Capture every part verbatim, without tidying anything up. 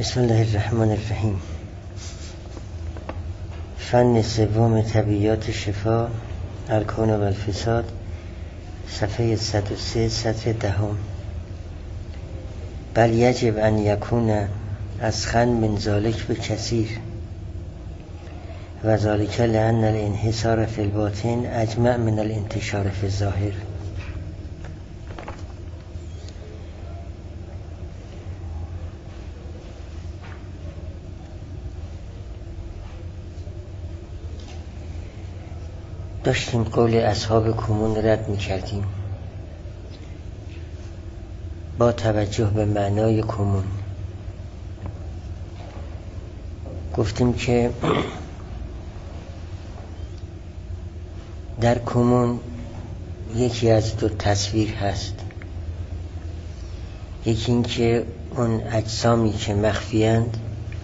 بسم الله الرحمن الرحیم. فن سوم طبیعیات شفا، الکون و الفساد، صفحه صد و سه، سطر دهم. بل یجب ان یکون اسخن من ذالک بکثیر و ذالک لأن الانحصار فی الباطن اجمع من الانتشار فی الظاهر. داشتیم قول اصحاب کمون رد می کردیم با توجه به معنای کمون. گفتیم که در کمون یکی از دو تصویر هست. یکی این که اون اجسامی که مخفیند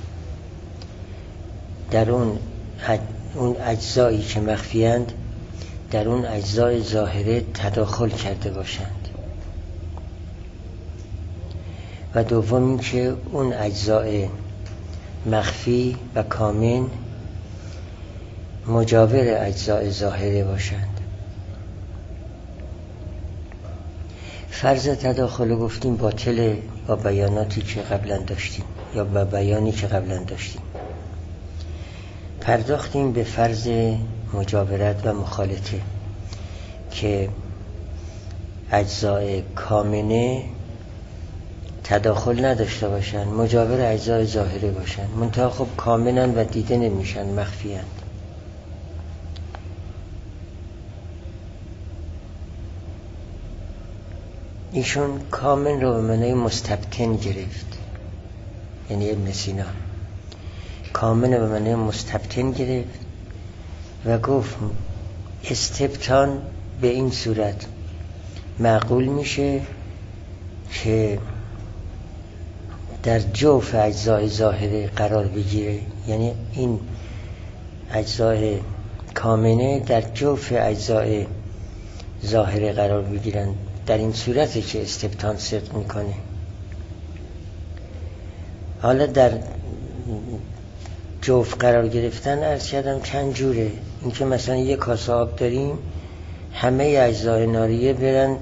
در اون اون اجزایی که مخفیند در اون اجزای ظاهره تداخل کرده باشند، و دوم این که اون اجزای مخفی و کامن مجاور اجزای ظاهره باشند. فرض تداخل گفتیم باطله با بیاناتی که قبلا داشتیم یا با بیانی که قبلا داشتیم. پرداختیم به فرض مجاورت و مخالطه که اجزای کامنه تداخل نداشته باشند، مجاور اجزای ظاهره باشند، منتها خب کامنن و دیده نمیشن، مخفیند. ایشون کامن رو به معنای مستبطن گرفت، یعنی ابن سینا کامن به معنای مستبطن گرفت و گفت استبطان به این صورت معقول میشه که در جوف اجزای ظاهره قرار بگیره، یعنی این اجزای کامنه در جوف اجزای ظاهره قرار بگیرن. در این صورتی که استبطان صدق میکنه. حالا در جوف قرار گرفتن عرض کردم چند جوره. این که مثلا یک کاسه آب داریم، همه اجزای ناریه برن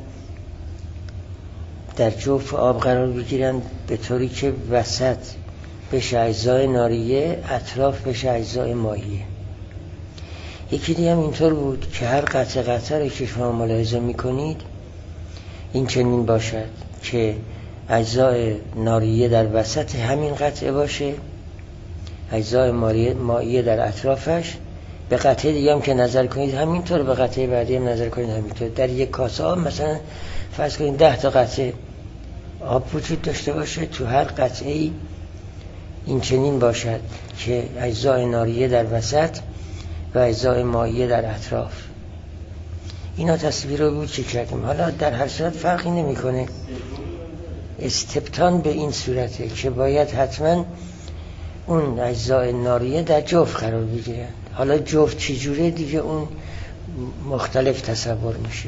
در جوف آب قرار بگیرن به طوری که وسط بشه اجزای ناریه، اطراف بشه اجزای ماییه. یکی دیگه هم اینطور بود که هر قطعه قطعه رو که شما ملاحظه میکنید این چنین باشد که اجزای ناریه در وسط همین قطعه باشه، اجزای ماییه در اطرافش. به قطعه دیگه هم که نظر کنید همینطور، به قطعه بعدی هم نظر کنید همینطور. در یک کاسه آب مثلا فرض کنید ده تا قطعه آب وجود داشته باشه، تو هر قطعه ای این چنین باشد که اجزای ناریه در وسط و اجزای ماییه در اطراف. اینا تصویر رو بود چه کردیم. حالا در هر صورت فرقی نمی کنه. استبطان به این صورته که باید حتما اون اجزای ناریه در جوف قرار بگیرن. حالا جوف چی جوره دیگه اون مختلف تصور میشه.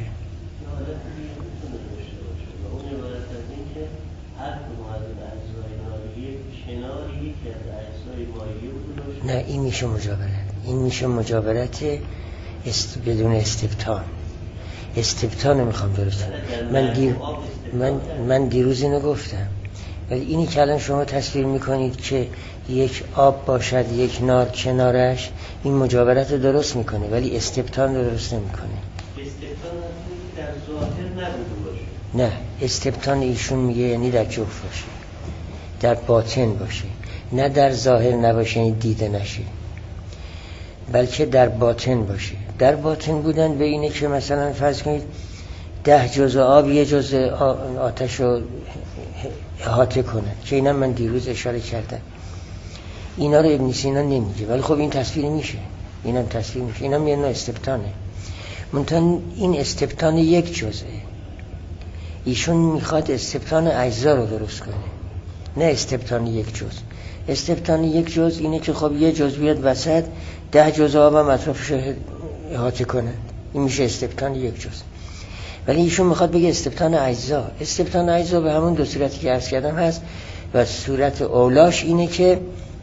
نه، این میشه مجاورت. این میشه مجاورت است بدون استبطان. استبطان رو میخوام درست من دیر من من دیروز اینو گفتم، ولی اینی که الان شما تصویر میکنید که یک آب باشد یک نار کنارش، این مجاورت رو درست میکنه ولی استبطان رو درست نمیکنه. استبطان در ظاهر نبوده باشه. نه، استبطان ایشون میگه یعنی در جوف باشه، در باطن باشه، نه در ظاهر نباشه یعنی دیده نشه، بلکه در باطن باشه. در باطن بودن به اینه که مثلا فرض کنید ده جزء آب یه جزء آتش رو احاطه کنه، که اینا من دیروز اشاره کردم. اینا رو ابن سینا نمیگه، ولی خب این تصویر میشه، اینم تصویر میشه. اینم یه نوع استبطانه، منتها این استبطان یک جزءه. ایشون میخواد استبطان اجزا رو درست کنه، نه استبطان یک جزء. استبطان یک جزء اینه که خب یه جزء بیاد وسط، ده جزء آب هم اطرافش احاطه کنه، این میشه استبطان یک جزء. ولی ایشون میخواد بگه استبطان اجزا. استبطان اجزا به همون دو صورتی که عرض کردم هست. و صورت اولاش اینه که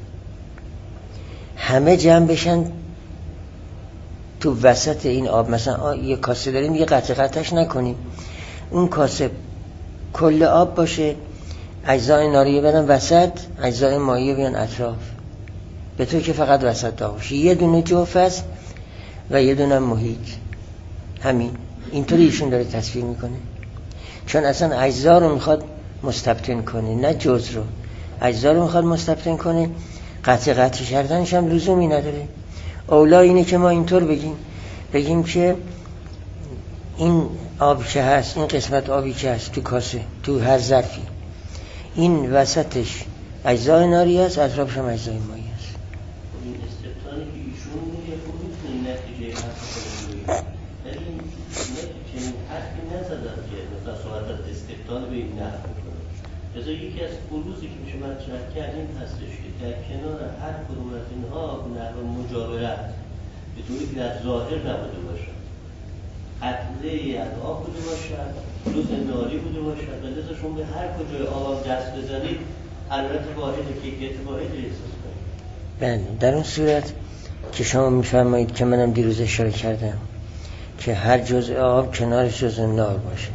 همه جمع بشن تو وسط این آب. مثلا یه کاسه داریم، یه قطع قطعش نکنیم، اون کاسه کل آب باشه، اجزای ناریه برن وسط، اجزای مایع بیان اطراف، به طور که فقط وسط داغ باشه. یه دونه جوف است و یه دونه محیط. همین اینطوری ایشون داره تصویر میکنه، چون اصلا اجزا رو میخواد مستبطن کنه، نه جزء رو. اجزا رو میخواد مستبطن کنه، قطع قطع کردنش هم لزومی نداره. اولا اینه که ما اینطور بگیم بگیم که این آب که هست، این قسمت آبی که هست تو کاسه، تو هر ظرفی، این وسطش اجزای ناری است، اطرافش هم اجزای مایع است. این استبطانی که ایشون میگه خب میتونه نتیجه هست، ولی چنین حرفی نزدن که مثلا صحبت از استبطان به این نحو کنه. لذا یکی از فروزی که میشه مطرح کرد این هستش که در کنار هر کدوم از اینها نحو مجاورت به طوری که در ظاهر نبوده باشد، قطعه‌ای از آب بوده باشد، جزء ناری بوده باشد و لذا شما به هر کجای آب دست بزنید حرارت واحد و کیفیت واحد احساس کنید. بله، در اون صورت که شما میفرمایید که منم دیروز اشاره کردم که هر جزء آب کنارش جزء نار باشه،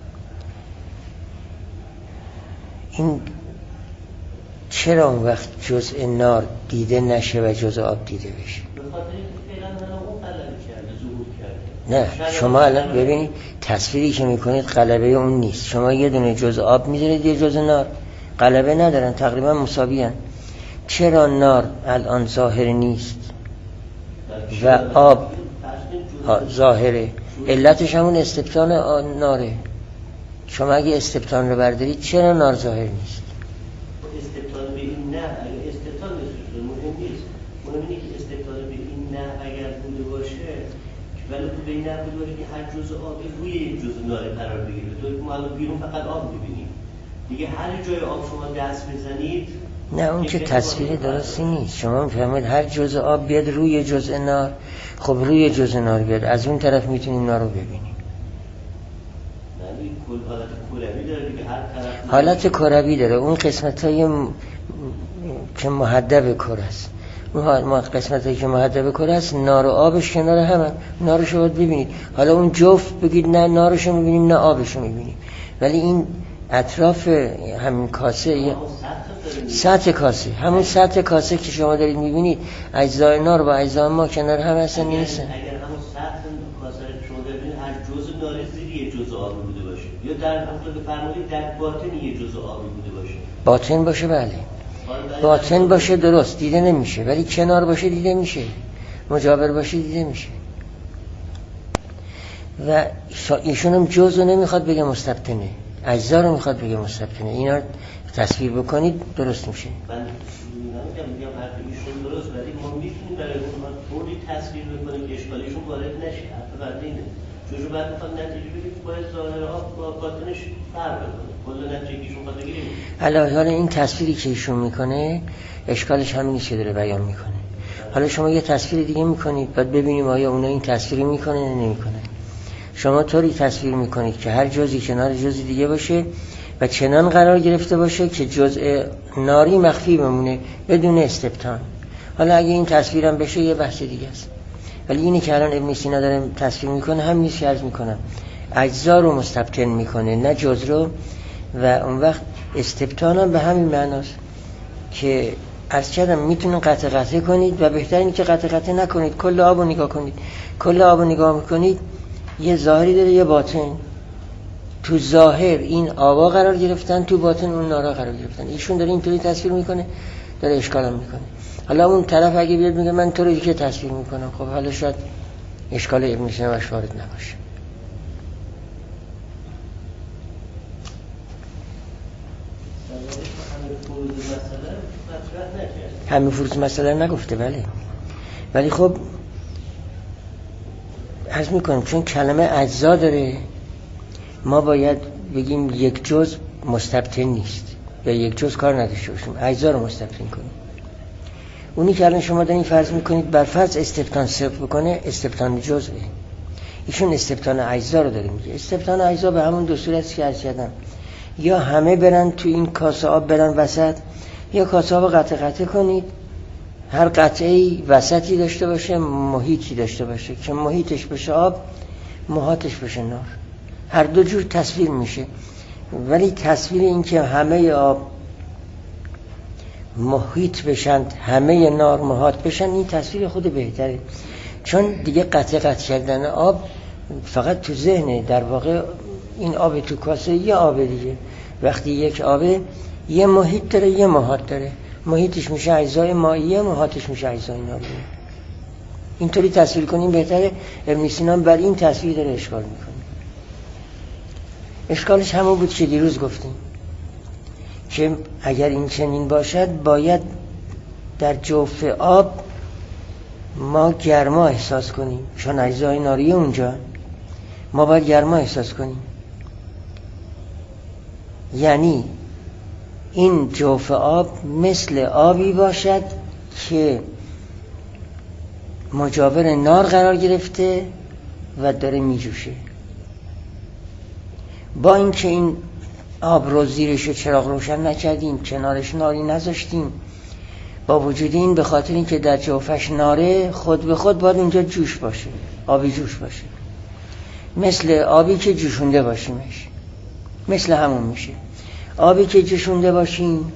این چرا اون وقت جزء نار دیده نشه و جزء آب دیده بشه؟ به خاطر اینکه فعلا من اون غلبه کرده، ظهور کرده. نه، شما الان ببینید تصویری که میکنید غلبه اون نیست. شما یه دونه جزء آب میذارید، یه جزء نار، غلبه ندارن، تقریبا مساوی هن. چرا نار الان ظاهر نیست و آب ظاهره؟ علتش همون استبطان ناره. شما اگه استبطان رو بردارید چرا نار ظاهر نیست؟ استبطان به این نه، اگه استبطان بسید مهم نیست. مهم اینه که استبطان به این نه اگر بوده باشه، ولی به این نه بوده باشه که هر جزء آبی روی این جزء نار قرار بگیره، به طوری که ما بیرون فقط آب می‌بینیم. دیگه هر جای آب شما دست بزنید، نه اون که تصویر درستی نیست. شما می‌فهمید هر جزء آب بیاد روی جزء نار، خب روی جزء نار بیاد، از اون طرف میتونیم نار رو ببینیم. حالت کروی داره دیگه، هر طرف حالت کروی داره. اون قسمت‌های م... که محدب کره است، اون قسمت‌هایی که محدب کره است، نار و آبش کنار هم، نارشو باید ببینید. حالا اون جفت بگید نه نارشو می‌بینیم نه آبشو می‌بینیم، ولی این اطراف همین کاسه یا سطح کاسه، همون سطح کاسه که شما دارید می‌بینید، اجزای نار با اجزای ما کنار هم هستن نیستن. اگر همون سطح کاسه رو شما ببینید هر جزء نار زیر یه جزء آبی بوده باشه، یا در همونطور که فرمودید در باطن یه جزء آبی بوده باشه، باطن باشه بله، باطن باشه درست دیده نمیشه، ولی کنار باشه دیده میشه، مجاور باشه دیده میشه. و ایشون هم جزء نمیخواد بگه مستبطنه، اجزا رو میخواد بگه مستبطنه. اینا تصویر بکنید درست میشه. من نمیگم میگم حرف ایشون درست، ولی ما میتونیم برای اونها طوری تصویر بکنیم که اشکالیشون وارد نشه. حرف بنده اینه، چون بعد میخواد نتیجه بگیرید باید ظاهر آب با باطنش فرق بکنه، کل نتیجه که ایشون میخواد بگیریم. علاوه حالا این تصویری که ایشون میکنه اشکالش همینی که داره بیان میکنه. حالا شما یه تصویر دیگه میکنید، بعد ببینیم آیا اونا این تصویر میکنه یا نمیکنه. شما طوری تصویر میکنید که هر جزئی کنار جزئی دیگه باشه و چنان قرار گرفته باشه که جزء ناری مخفی بمونه بدون استبطان. حالا اگه این تصویرم بشه یه بحث دیگه است، ولی اینی که الان ابن سینا داره تصویر میکنه هم نیست که عرض میکنم اجزا رو مستبطن میکنه نه جزء رو. و اون وقت استبطان هم به همین معناست که عرض کردم میتونید قطع قطع کنید و بهتر اینه که قطع قطع نکنید، کل آب رو نگاه کنید. کل آب رو نگاه میکنید یه ظاهری داره یه باطن. تو ظاهر این آبا قرار گرفتن، تو باطن اون نارا قرار گرفتن. ایشون داره اینطوری تصویر میکنه، داره اشکال هم میکنه. حالا اون طرف اگه بیاد میگه من تو رو دیگه تصویر میکنم، خب حالا شاید اشکال ابن سینا وارد نباشه. همین فروض مسئله نگفته بله، ولی خب عرض میکنم چون کلمه اجزا داره، ما باید بگیم یک جزء مستبطن نیست یا یک جزء کار نداشته باشیم، اجزا رو مستبطن کنیم. اونی که الان شما دارین فرض میکنید بر فرض استبطان صرف بکنه، استبطان جزئه. ایشون استبطان اجزا رو داره میگه. استبطان اجزا به همون دو صورتی که عرض کردم، یا همه برن تو این کاسه آب برن وسط، یا کاسه آب قطع قطع کنید، هر قطعه‌ای وسطی داشته باشه، محیطی داشته باشه که محیطش بشه آب، محاطش بشه نار. هر دو جور تصویر میشه، ولی تصویر این که همه آب محیط بشن، همه نار محاط بشن، این تصویر خود بهتره، چون دیگه قطع قطع کردن آب فقط تو ذهنه. در واقع این آب تو کاسه یه آب دیگه، وقتی یک آبه یه محیط داره یه محاط داره، محیطش میشه اجزای مائیه، محاطش میشه اجزای ناریه. اینطوری تصویر کنیم بهتره. ابن سینا بر این تصویر داره اشکال میکنه. اشکالش همون بود که دیروز گفتیم که اگر این چنین باشد باید در جوف آب ما گرما احساس کنیم، چون اجزای ناریه اونجا، ما باید گرما احساس کنیم. یعنی این جوف آب مثل آبی باشد که مجاور نار قرار گرفته و داره میجوشه. با اینکه این آب رو زیرش چراغ روشن نکردیم، کنارش ناری نذاشتیم، با وجود این به خاطر اینکه در جوفش ناره، خود به خود باید اینجا جوش باشه، آبی جوش باشه، مثل آبی که جوشونده باشیمش، مثل همون میشه. آبی که جوشونده باشیم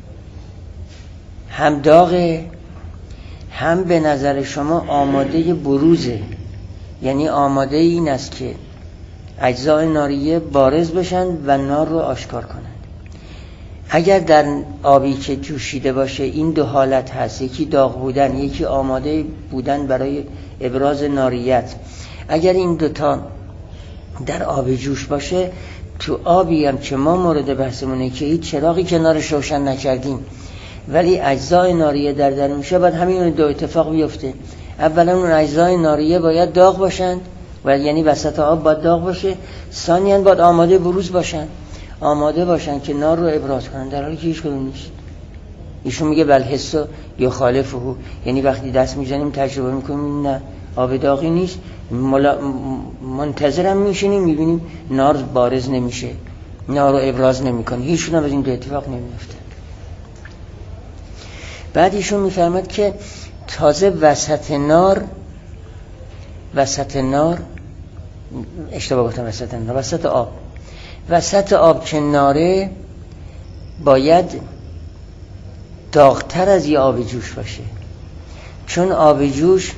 هم داغه، هم به نظر شما آماده بروزه، یعنی آماده این است که اجزای ناریه بارز بشن و نار رو آشکار کنند. اگر در آبی که جوشیده باشه این دو حالت هست، یکی داغ بودن، یکی آماده بودن برای ابراز ناریت، اگر این دوتا در آب جوش باشه، تو آبی هم که ما مورد بحثمونه که هیچ چراغی کنارش روشن نکردیم ولی اجزای ناریه در در میشه، باید همین دو اتفاق بیفته. اولا اون اجزای ناریه باید داغ باشند و یعنی وسط آب باید داغ باشه، ثانیاً باید آماده بروز باشن، آماده باشن که نار رو ابراز کنن، در حالی که هیچ کدوم نیست. ایشون میگه بل حس یا خالفه، یعنی وقتی دست میزنیم تجربه میکنیم نه آب داغی نیست، منتظرم میشینیم میبینیم نار بارز نمیشه، نار رو ابراز نمیکنه، هیچ کدوم از این دو اتفاق نمیفته. بعد ایشون میفرماد که تازه وسط نار، وسط نار اشتباه گفتم، وسط نار، وسط آب، وسط آب که ناره باید داغتر از یه آب جوش باشه، چون آب جوش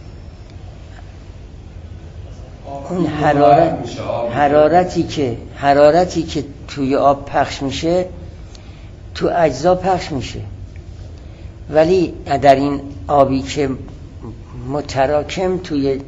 اون حرارت حرارتی که حرارتی که توی آب پخش میشه تو اجزا پخش میشه، ولی در این آبی که متراکم توی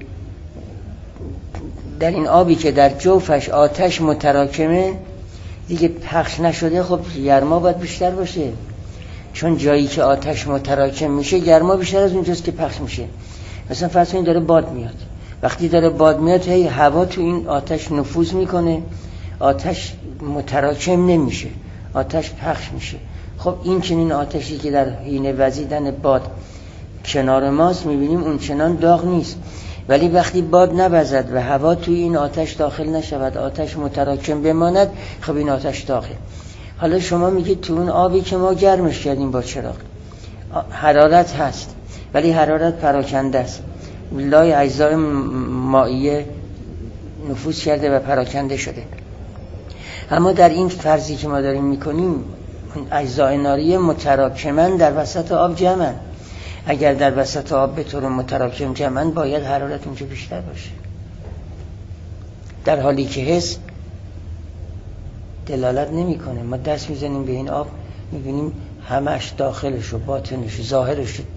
در این آبی که در جوفش آتش متراکمه دیگه پخش نشده، خب گرما باید بیشتر باشه، چون جایی که آتش متراکم میشه گرما بیشتر از اونجاست که پخش میشه. مثلا فرض کنید داره باد میاد، وقتی داره باد میاد هی هوا تو این آتش نفوذ میکنه، آتش متراکم نمیشه، آتش پخش میشه. خب این چنین آتشی که در حین وزیدن باد کنار ماست میبینیم اون چنان داغ نیست، ولی وقتی باد نوزد و هوا توی این آتش داخل نشود، آتش متراکم بماند، خب این آتش داغه. حالا شما میگید تو اون آبی که ما گرمش کردیم با چراغ حرارت هست، ولی حرارت پراکنده است، لای اجزای مائیه نفوذ کرده و پراکنده شده. اما در این فرضی که ما داریم میکنیم اجزای ناریه متراکمن در وسط آب جمعن، اگر در وسط آب به طور متراکم جمعن باید حرارت اونجا بیشتر باشه، در حالی که حس دلالت نمیکنه. ما دست میزنیم به این آب میبینیم همش داخلش و باطنش و ظاهرش و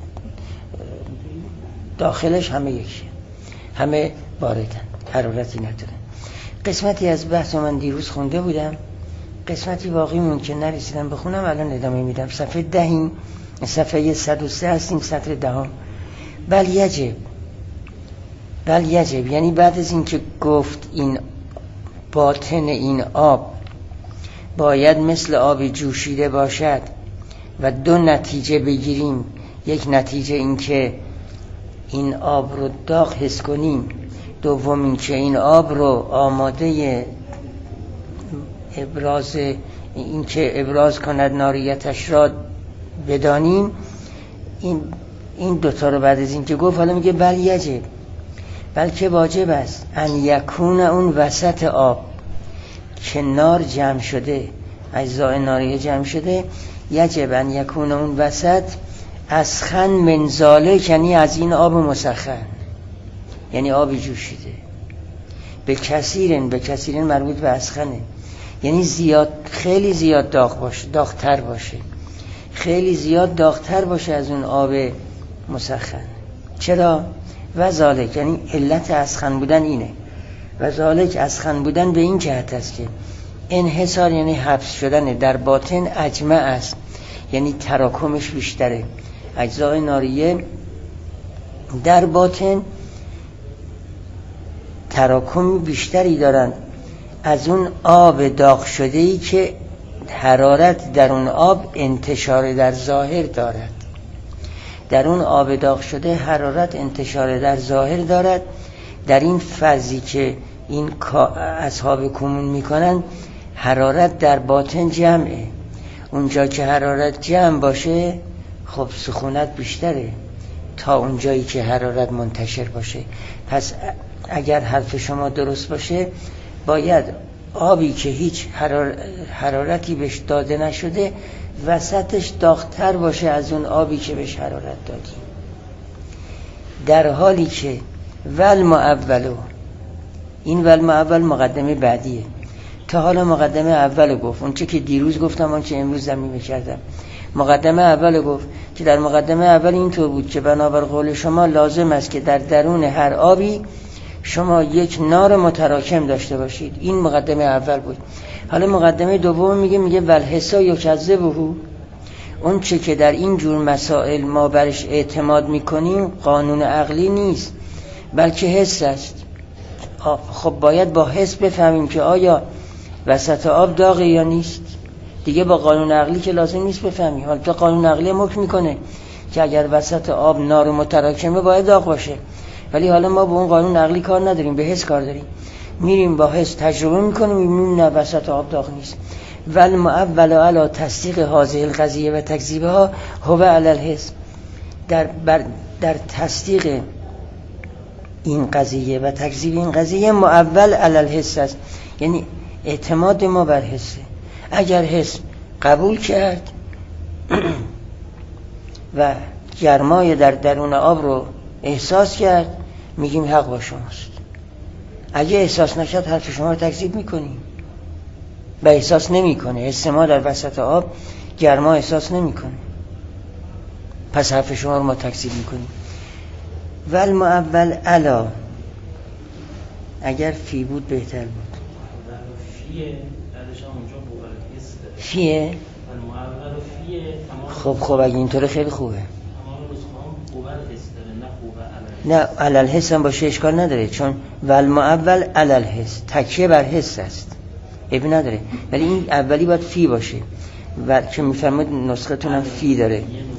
داخلش همه یکیه، همه باردن، حرارتی ندارن. قسمتی از بحث من دیروز خونده بودم، قسمتی باقی مون که نرسیدم بخونم، الان ادامه میدم. صفحه دهیم، صفحه صد و سه هستیم، سطر دهم. بل یجب، بل یجب یعنی بعد از این که گفت این باطن این آب باید مثل آب جوشیده باشد و دو نتیجه بگیریم، یک نتیجه این که این آب رو داغ حس کنیم، دوم این که این آب رو آماده ابراز این که ابراز کند ناریتش را بدانیم، این این دوتا رو بعد از این که گفت حالا میگه بل یجب، بلکه واجب است ان یکون اون وسط آب که نار جمع شده، اجزای ناریه جمع شده، یجب ان یکون اون وسط اسخن من ذالک، یعنی از این آب مسخن، یعنی آبی جوشیده، به کثیرن، به کثیرن مربوط به اسخنه، یعنی زیاد، خیلی زیاد داغ باشه، داغتر باشه، خیلی زیاد داغتر باشه از اون آب مسخن. چرا؟ و ذالک، یعنی علت اسخن بودن اینه، و ذالک اسخن بودن به این جهت است که انحصار یعنی حبس شدن در باطن اجمع است، یعنی تراکمش بیشتره، اجزای ناریه در باطن تراکم بیشتری دارن از اون آب داغ شده‌ای که حرارت در اون آب انتشار در ظاهر دارد. در اون آب داغ شده حرارت انتشار در ظاهر دارد. در این فرضی که این اصحاب کمون میکنن حرارت در باطن جمعه، اونجا که حرارت جمع باشه خب سخونت بیشتره تا اونجایی که حرارت منتشر باشه. پس اگر حرف شما درست باشه باید آبی که هیچ حرار... حرارتی بهش داده نشده وسطش داغتر باشه از اون آبی که بهش حرارت دادیم، در حالی که ول معولو، این ول معول مقدمه بعدیه، تا حالا مقدمه اول گفت، اون چه که دیروز گفتم اون چه امروز زمینه کردم. مقدمه اول گفت که در مقدمه اول اینطور بود که بنابر قول شما لازم است که در درون هر آبی شما یک نار متراکم داشته باشید. این مقدمه اول بود. حالا مقدمه دوم میگه میگه والحسا یکذبه، اون چه که در این جور مسائل ما برش اعتماد میکنیم قانون عقلی نیست بلکه حس است. خب باید با حس بفهمیم که آیا وسط آب داغه یا نیست. دیگه با قانون عقلی که لازم نیست بفهمیم. حالا تو قانون عقلی حکم میکنه که اگر وسط آب نار متراکمه باید داغ باشه، ولی حالا ما با اون قانون عقلی کار نداریم، به حس کار داریم. میریم با حس تجربه میکنیم میبینیم نه وسط آب داغ نیست. ول معول علی تصدیق هذه القضیه و تکذیبها هو علی الحس، در بر در تصدیق این قضیه و تکذیب این قضیه معول علی الحس است، یعنی اعتماد ما بر حسه. اگر حس قبول کرد و گرمای در درون آب رو احساس کرد میگیم حق با شماست. اگه احساس نکرد حرف شما رو تکذیب میکنیم. به احساس نمیکنه، حس ما در وسط آب گرما احساس نمیکنه، پس حرف شما رو ما تکذیب میکنیم. ول معول علا، اگر فی بود بهتر بود. فیه بعدش هم اونجا بوبر حس داره. فیه؟ ول معول فیه تمام. خب خب اگه اینطوره خیلی خوبه. تمام نسخه‌ها بوبر حس داره، نه خوبه علل. نه علل حس هم باشه اشکال نداره، چون ول معول علل حس تکیه بر حس است، اب نداره. ولی این اولی باید فی باشه و که میفرماید نسختون هم فی داره.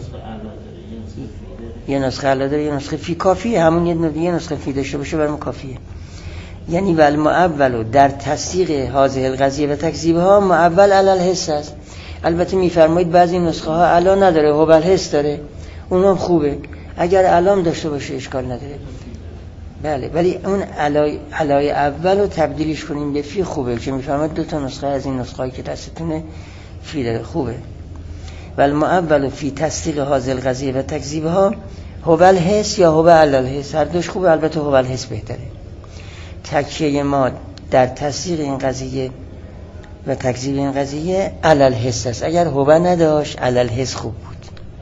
یه نسخه علا داره، یه نسخه فی. کافیه همون یه, یه نسخه فی داشته باشه برام کافیه. یعنی ول معول در تصدیق هذه القضیه و تکذیبها معول علی الحس است. البته میفرمایید بعضی نسخه ها علا نداره، هو الحس داره، اونم خوبه. اگر علام داشته باشه اشکال نداره. بله، ولی اون علای علای اول رو تبدیلش کنیم به فی خوبه، که میفرماید دو تا نسخه از این نسخه‌ای که دستتونه فی داره، خوبه. ول معول فی تصدیق هذه القضیه و تکذیبها هو الحس یا هو علی الحس، هر دوش خوبه، البته هو الحس بهتره. تکیه ما در تصدیق این قضیه و تکذیب این قضیه علی الحس است. اگر هو نداشت علی الحس خوب بود،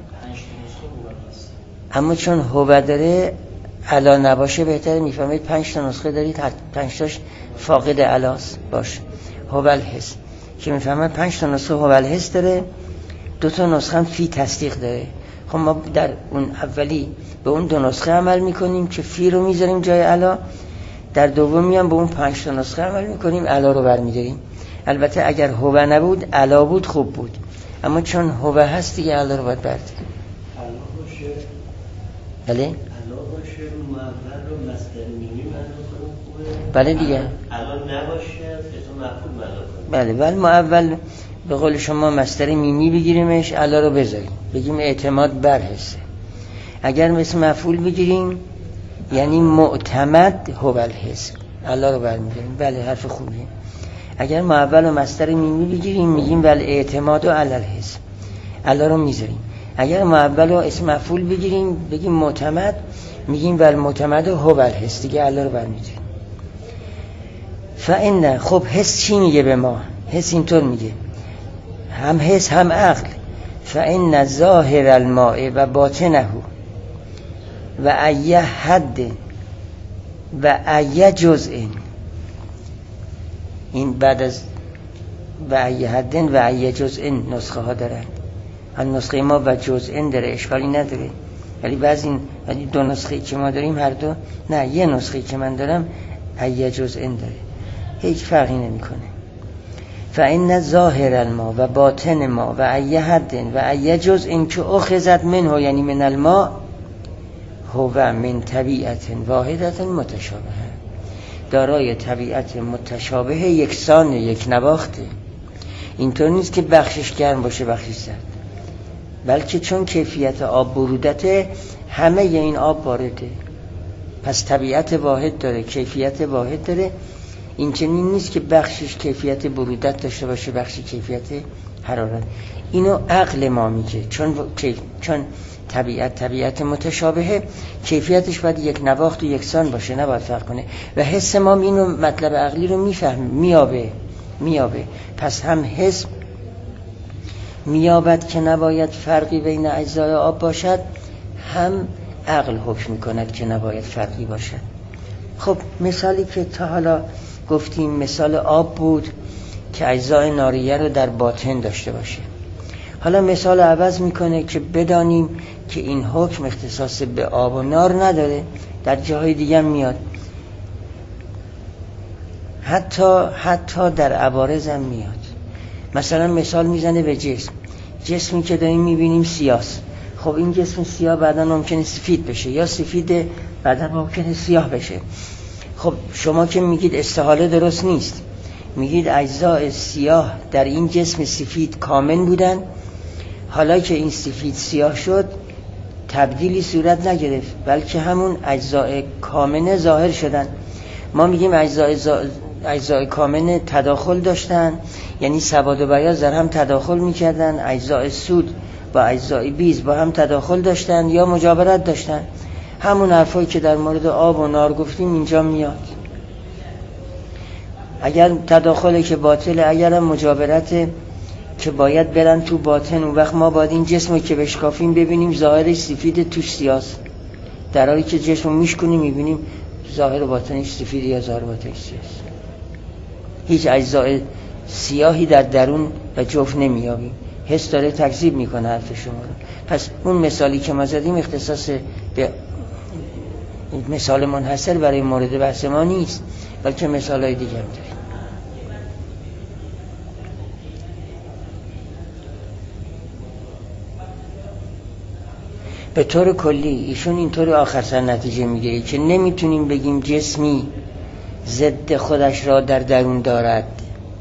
اما چون هو داره علا نباشه بهتره. میفهمید پنج تا نسخه دارید، پنج تاش فاقد علاست باشه هو الحس، که میفهمید پنج تا نسخه هو الحس داره، دو تا نسخه هم فی تصدیق داره. خب ما در اون اولی به اون دو نسخه عمل میکنیم که فی رو میذاریم جای علا، در دومی هم به اون پنج تا نسخه عمل میکنیم علا رو برمیداریم. البته اگر هو نبود علا بود خوب بود، اما چون هو هست دیگه علا رو باید برداریم. بله علا باشه معول رو مصدر میمی معنا کنیم خوبه. بله دیگه علا نباشه اسم مفعول معنا کنیم. بله بله معول به قول شما مصدر میمی بگیریمش، علا رو بذاریم بگیم اعتماد بر حسه. اگر مثل مفعول بگیریم یعنی معتمد هو الحس، علا رو برمی‌داریم. بله حرف خوبیه. اگر معول و مصدر میمی بگیریم میگیم بله اعتماد و علی الحس، علا رو میذاریم. اگر معول و اسم مفعول بگیریم بگیم معتمد، میگیم بله معتمد هو الحس، دیگه علا رو برمی‌داریم. فإن خب حس چی میگه به ما؟ حس اینطور میگه، هم حس هم عقل. فإن ظاهر الماء و باطنه و ای حد و ای جزء، این بعد از و ای حد و ای جزء نسخه ها دارن. هم نسخه ما و جزء داره، اشکالی نداره، ولی بعضی ولی دو نسخه که ما داریم هر دو، نه یه نسخه که من دارم ای جزء داره، هیچ فرقی نمیکنه. فإن ظاهر الماء و باطن ما و ای حد و ای جزء که اخذت منه یعنی من الماء هو من طبیعت واحدت متشابه، دارای طبیعت متشابه یکسان یک نواخته. اینطور نیست که بخشش گرم باشه بخشش سرد، بلکه چون کیفیت آب برودته همه این آب وارده، پس طبیعت واحد داره، کیفیت واحد داره. این چنین نیست که بخشش کیفیت برودت داشته باشه بخشی کیفیت حرارت. اینو عقل ما میگه، چون چون طبیعت طبیعت متشابهه، کیفیتش باید یک نواخت و یکسان باشه، نباید فرق کنه. و حس ما اینو مطلب عقلی رو میفهمه، میابه میابه پس هم حس میابد که نباید فرقی بین اجزای آب باشد، هم عقل حکم میکند که نباید فرقی باشد. خب مثالی که تا حالا گفتیم مثال آب بود که اجزای ناریه رو در باطن داشته باشه. حالا مثال عوض میکنه که بدانیم که این حکم اختصاص به آب و نار نداره، در جاهای دیگه میاد، حتی حتی در عوارض هم میاد. مثلا مثال میزنه به جسم، جسمی که داریم میبینیم سیاست. خب این جسم سیاه بعدا ممکنه سفید بشه، یا سفید بعدا ممکنه سیاه بشه. خب شما که میگید استحاله درست نیست، میگید اجزای سیاه در این جسم سفید کامن بودن، حالا که این سفید سیاه شد تبدیلی صورت نگرفت، بلکه همون اجزای کامن ظاهر شدن. ما میگیم اجزای زا... اجزای کامن تداخل داشتن، یعنی سواد و بیاض در هم تداخل میکردن، اجزای سود با اجزای بیز با هم تداخل داشتن یا مجاورت داشتن. همون حرفایی که در مورد آب و نار گفتیم اینجا میاد. اگر تداخله که باطله، اگر هم مجاورت که باید برن تو باطن، اون وقت ما باید این جسمو که بشکافیم ببینیم ظاهرش سفید توش سیاست، در حالی که جسمو میشکنیم میبینیم ظاهر باطنش سفید یا ظاهر باطنش سیاست. هیچ اجزای سیاهی در درون و جوف نمیابیم. حس داره تکذیب میکنه حرف شما رو. پس اون مثالی که ما زدیم اختصاص به مثال منحصر برای مورد بحث ما نیست، بلکه مثالای دیگه هم داریم. به طور کلی ایشون اینطوری آخر سر نتیجه میگیره که نمیتونیم بگیم جسمی ضد خودش را در درون دارد،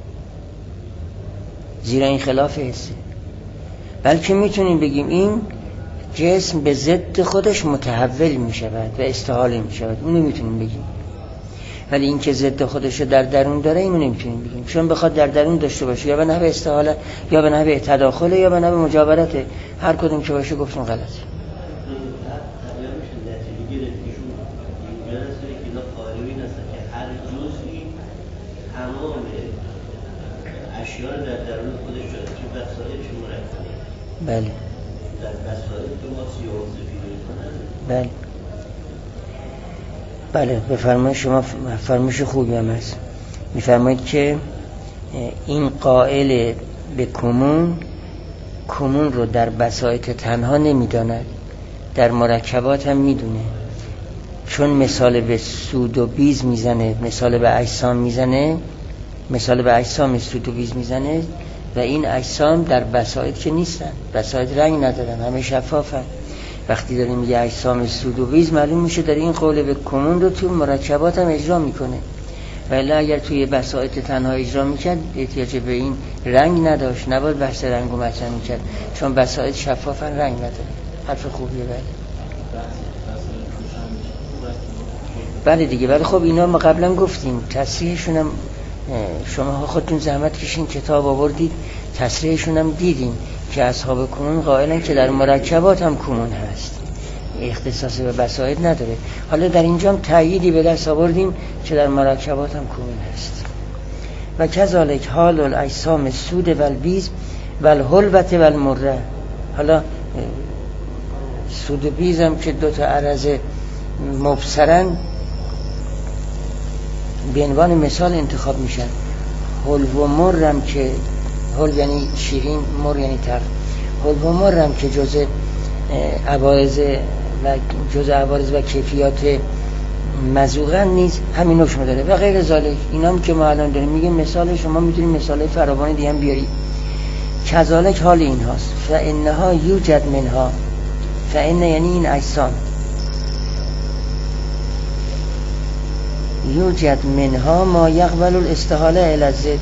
زیرا این خلاف حسه، بلکه میتونیم بگیم این جسم به ضد خودش متحول میشود و استحاله میشود، اونو میتونیم بگیم. ولی این که ضد خودش رو در درون داره اینو نمیتونیم بگیم، چون بخواد در درون داشته باشه یا به نحو استحاله یا به نحو تداخله یا به نحو مجاورته، هر کدوم که باشه گفتیم غلطه. اشیاء در درون خودش داره که وسایلش مرکبه. بله. در وسایل که ما سیاه و سفید می‌کنن. بله. بله بفرمایید شما فرمایش خوبی هم هست. می‌فرمایید که این قائل به کمون کمون رو در بساط تنها نمی‌داند، در مرکبات هم می‌دونه. چون مثال به سود و بیز میزنه، مثال به اجسام میزنه، مثال به اجسام سود و بیز میزنه و این اجسام در بساط که نیستن، بساط رنگ ندارن، همه شفافن. وقتی داریم میگه اجسام سود و بیز، معلوم میشه داره این قول به کمون رو تو مرکبات هم اجرا میکنه. ولی اگر توی بساط تنها اجرا میکرد احتیاج به این رنگ نداشت، نباید بحث رنگ رو مطرح میکرد، چون بساط شفافا رنگ نداره. حرف خوبیه. بله بله دیگه. ولی خب اینا ما قبلا گفتیم تصریحشون هم شما خودتون زحمت کشین کتاب آوردید، تصریحشون هم دیدیم که اصحاب کمون قائلن که در مرکبات هم کمون هست، اختصاص به بساط نداره. حالا در اینجا هم تأییدی به دست آوردیم که در مرکبات هم کمون هست. و کذالک حال الاجسام سود و البیض و الحلوة و المره. حالا سود و بیض هم که دو تا عرض مبصرن به عنوان مثال انتخاب میشن. حلو و مر هم که حلو یعنی شیرین، مر یعنی تر. حلو و مر هم که جزء عوارض و جزء عوارض و کیفیات مذوقن نیست، همین نوشم داره و غیر ذالک. اینا هم که ما الان داریم میگیم مثال، شما میتونید مثال فراوان دیگه هم بیارید. کذالک حال این هاست. فانها یوجد منها، فان یعنی این اجسام، یوجد منها ما یقبل الاستحاله الی الضد.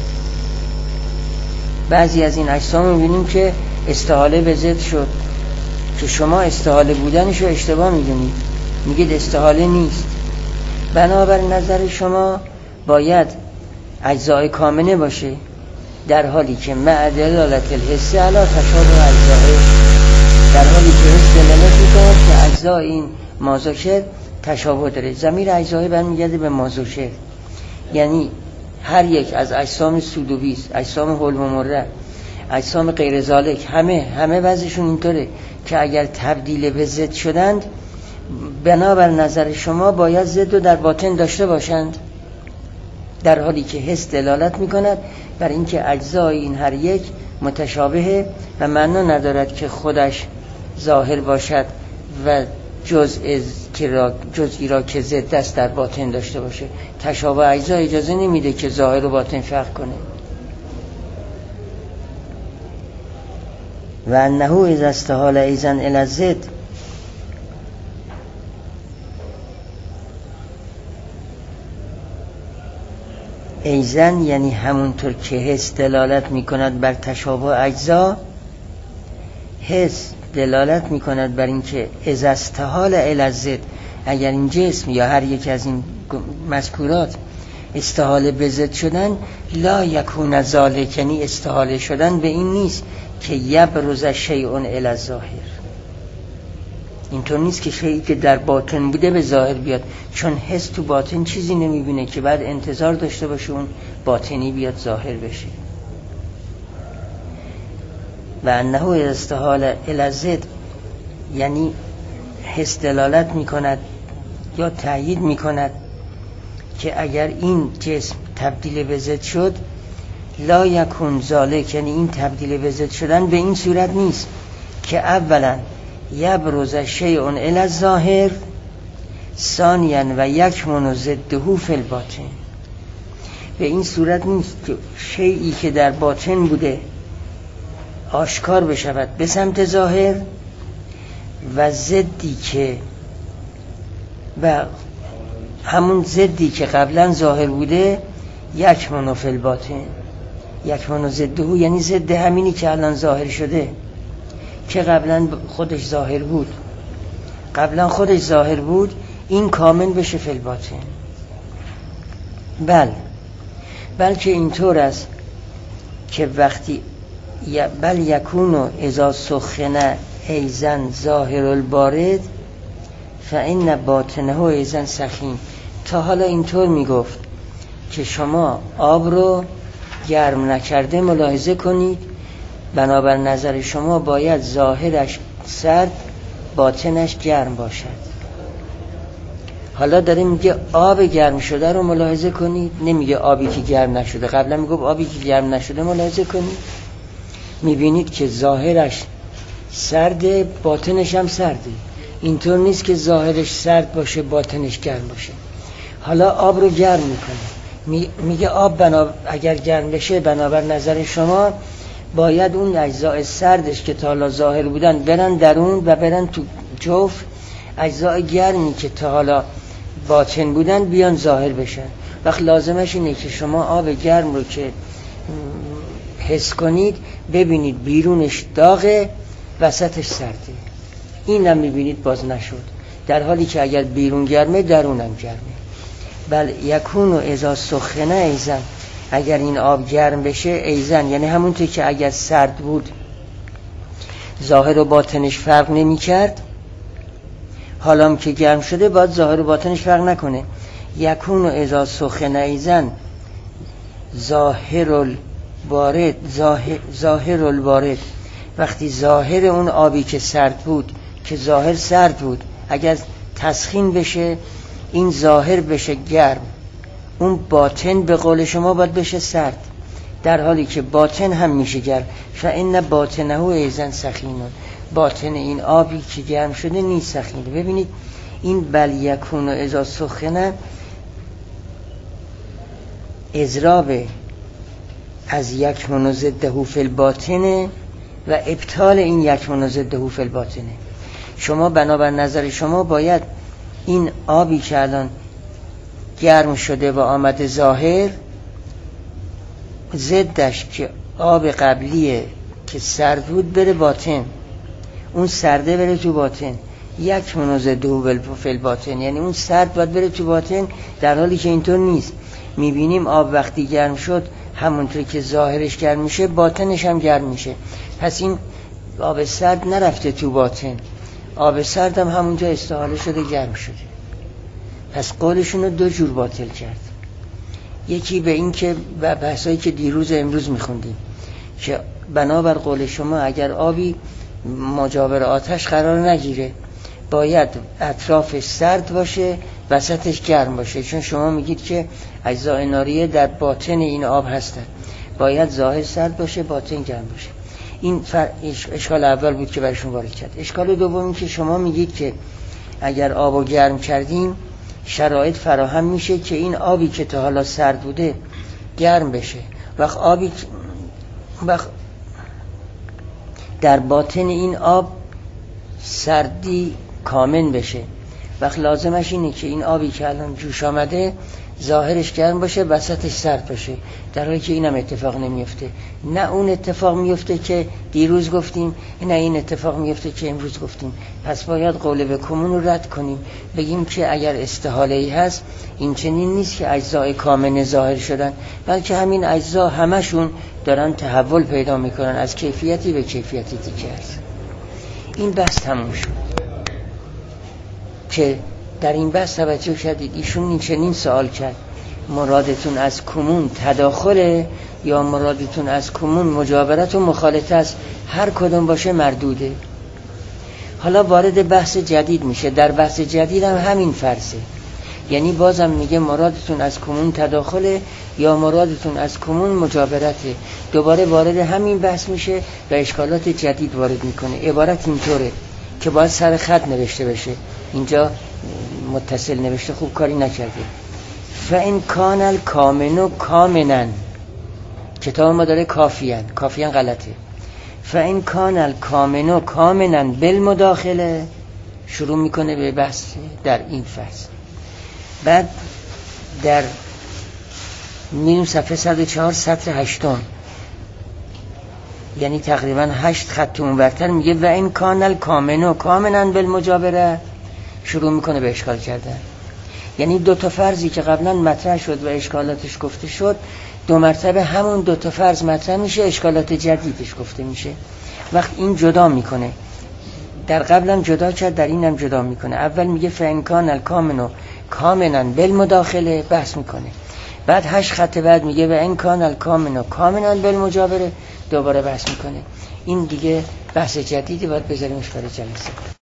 بعضی از این اجسام رو میبینیم که استحاله به ضد شد، که شما استحاله بودنشو اشتباه میدونید، میگید استحاله نیست. بنابر نظر شما باید اجزای کامنه باشه، در حالی که مع دلالت الحس علی تشابه اجزای، در حالی که حس دلالت میکنه که اجزای این مازوشر تشابه داره. ضمیر اجزای برمیگرده به مازوشر، یعنی هر یک از اجسام سود و بیض، اجسام حلو و مره، اجسام غیر ذالک، همه همه وضعشون اینطوره که اگر تبدیل به ضد شدند، بنابر نظر شما باید ضد رو در باطن داشته باشند، در حالی که حس دلالت میکند بر اینکه اجزای این هر یک متشابهه و معنا ندارد که خودش ظاهر باشد و جزء جزئی را که ضد است در باطن داشته باشه. تشابه اجزا اجازه نمیده که ظاهر و باطن فرق کنه. و انه اذا استحال ایضا الی الضد، ایضا یعنی همونطور که حس دلالت میکند بر تشابه اجزا، حس دلالت میکند بر اینکه اذا استحال الی الضد، اگر این جسم یا هر یک از این مذکورات استحاله به ضد شدن، لا یکون ذالک، یعنی استحاله شدن به این نیست که یبرز شیء الی الظاهر. اینطور نیست که شیئی که در باطن بوده به ظاهر بیاد، چون حس تو باطن چیزی نمیبینه که بعد انتظار داشته باشه اون باطنی بیاد ظاهر بشه. و انه استحال الی الضد یعنی حس دلالت میکند یا تأیید میکند که اگر این جسم تبدیل به ضد شد، لا یکون ذالک، یعنی این تبدیل به ضد شدن به این صورت نیست که اولا یبرز شیء الی الظاهر، ثانیا و یکمن ضده فی الباطن. به این صورت نیست که شیئی که در باطن بوده آشکار بشود به سمت ظاهر و ضدی که و همون ضدی که قبلا ظاهر بوده یکمن فی الباطن. یکمن ضده یعنی ضد همینی که الان ظاهر شده، که قبلا خودش ظاهر بود، قبلا خودش ظاهر بود، این کامل بشه فی الباطن. بل بلکه اینطور است که وقتی بل یکونو اذا سخن ایضا ظاهر البارد فإن باطنه ایضا سخین. تا حالا اینطور میگفت که شما آب رو گرم نکرده ملاحظه کنید، بنابر نظر شما باید ظاهرش سرد باطنش گرم باشد. حالا داره میگه آب گرم شده رو ملاحظه کنید، نمیگه آبی که گرم نشده. قبلا میگفت آبی که گرم نشده ملاحظه کنید، میبینید که ظاهرش سرده باطنش هم سرده. اینطور نیست که ظاهرش سرد باشه باطنش گرم باشه. حالا آب رو گرم میکنه، میگه آب بنا اگر گرم بشه بنابر نظر شما باید اون اجزای سردش که تا حالا ظاهر بودن برن درون و برن تو جوف اجزای گرمی که تا حالا باطن بودن بیان ظاهر بشن. وقت لازمش اینه که شما آب گرم رو که حس کنید ببینید بیرونش داغه وسطش سرده، اینم میبینید باز نشد، در حالی که اگر بیرون گرمه درونم گرمه. بل یکون و اذا سخنه ایزن، اگر این آب گرم بشه ایزن یعنی همونطور که اگر سرد بود ظاهر و باطنش فرق نمی کرد، حالا که گرم شده باید ظاهر و باطنش فرق نکنه. یکون و اذا سخنه ایزن ظاهر البارد ظاهر, ظاهر البارد، وقتی ظاهر اون آبی که سرد بود که ظاهر سرد بود اگر تسخین بشه این ظاهر بشه گرم، اون باطن به قول شما باید بشه سرد، در حالی که باطن هم میشه گرم. فإن باطنه ایزن سخینون، باطن این آبی که گرم شده نیست سخینه. ببینید این بل یکون و اذا سخنه اضراب از یکمن و ضده فی الباطنه و ابطال این یکمن و ضده فی الباطنه. شما بنابر نظر شما باید این آبی که الان گرم شده و آمده ظاهر ضدش که آب قبلیه که سرد بود بره باطن، اون سرده بره تو باطن، یک منوزه دو فی الباطن، یعنی اون سرد باید بره تو باطن، در حالی که اینطور نیست. میبینیم آب وقتی گرم شد همونطور که ظاهرش گرم میشه باطنش هم گرم میشه، پس این آب سرد نرفته تو باطن، آب سرد هم همونجا استحاله شده گرم شده. پس قولشون رو دو جور باطل کرد. یکی به این که بحثایی که دیروز امروز میخوندیم که بنابر قول شما اگر آبی مجاور آتش قرار نگیره باید اطرافش سرد باشه وسطش گرم باشه، چون شما میگید که اجزای ناریه در باطن این آب هستن، باید ظاهر سرد باشه باطن گرم باشه. این اشکال اول بود که برشون وارد کرد. اشکال دومی که شما میگید که اگر آبو گرم کردیم شرایط فراهم میشه که این آبی که تا حالا سرد بوده گرم بشه، وقت آبی وقت در باطن این آب سردی کامل بشه، وقت لازمش اینه که این آبی که الان جوش آمده ظاهرش گرم باشه وسطش سرد باشه، در حالی که اینم اتفاق نمیفته. نه اون اتفاق میفته که دیروز گفتیم، نه این اتفاق میفته که امروز گفتیم. پس باید قول به کمون رو رد کنیم، بگیم که اگر استحاله ای هست این چنین نیست که اجزای کامل ظاهر شدن، بلکه همین اجزا همشون دارن تحول پیدا میکنن از کیفیتی به کیفیتی دیگه است. این بحث تموم شد که در این بحث توجه کردید ایشون این چنین سوال کرد مرادتون از کمون تداخله یا مرادتون از کمون مجاورت و مخالطه است؟ هر کدوم باشه مردوده. حالا وارد بحث جدید میشه، در بحث جدید هم همین فرضه، یعنی بازم میگه مرادتون از کمون تداخله یا مرادتون از کمون مجاورته، دوباره وارد همین بحث میشه و اشکالات جدید وارد میکنه. عبارت اینطوره که باید سر خط نوشته بشه، اینجا متصل نوشته خوب کاری نکرده. فإن کان الکامنو کامنن، کتاب ما داره کافیان، کافیان غلطه. فإن کان الکامنو کامنن بالمداخله، شروع میکنه به بحث در این فصل. بعد در میریم صفحه صد و چهار سطر هشتم، یعنی تقریبا هشت خط اونورتر میگه و این کانال کامنو کامنن بالمجابره، شروع میکنه به اشکال کردن. یعنی دو تا فرضی که قبلا مطرح شد و اشکالاتش گفته شد دو مرتبه همون دو تا فرض مطرح میشه، اشکالات جدیدش گفته میشه. وقت این جدا میکنه، در قبلم جدا کرد در اینم جدا میکنه. اول میگه فإن کان الکامنو کامنن بالمداخله بحث میکنه، بعد هشت خط بعد میگه و این کان الکامنو کامنن بالمجابره دوباره بحث میکنه. این دیگه بحث جدیدی باید بذاریمش برای جلسه.